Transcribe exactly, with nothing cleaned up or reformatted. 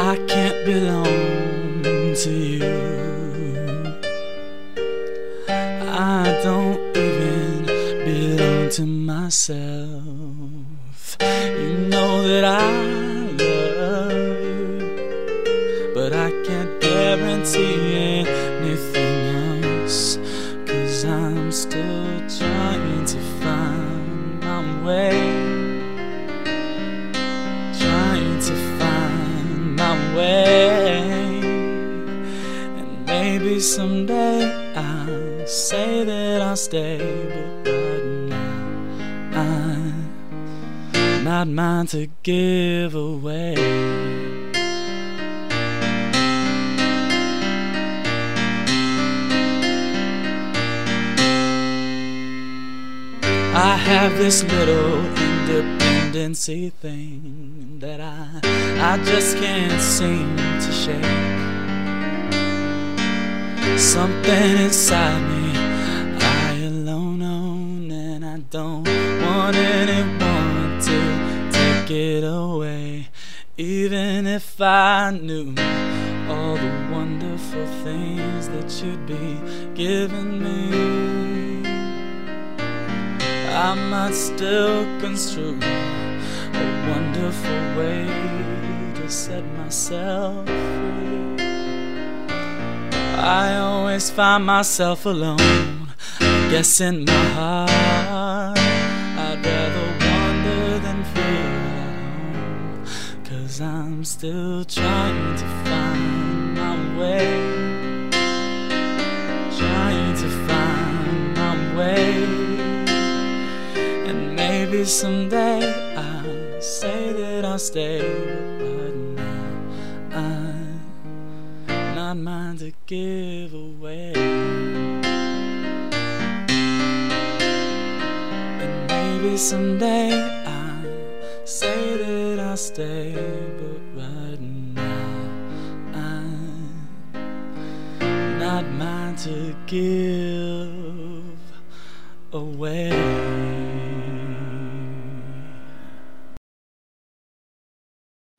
I can't belong to you. I don't even belong to myself. You know that I love you, but I can't guarantee anything else, 'cause I'm still trying to find my way, trying to find my way. And maybe someday I'll say that I'll stay, but right now I'm not mine to give away. I have this little independency thing that I, I just can't seem to shake. Something inside me I alone own, and I don't want anyone to take it away. Even if I knew all the wonderful things that you'd be giving me, I might still construe a wonderful way to set myself free. I always find myself alone, I guess in my heart I'd rather wander than feel at home, 'cause I'm still trying to find my way, trying to find my way. Maybe someday I'll say that I'll stay, but right now I'm not mine to give away. And maybe someday I'll say that I'll stay, but right now I'm not mine to give away.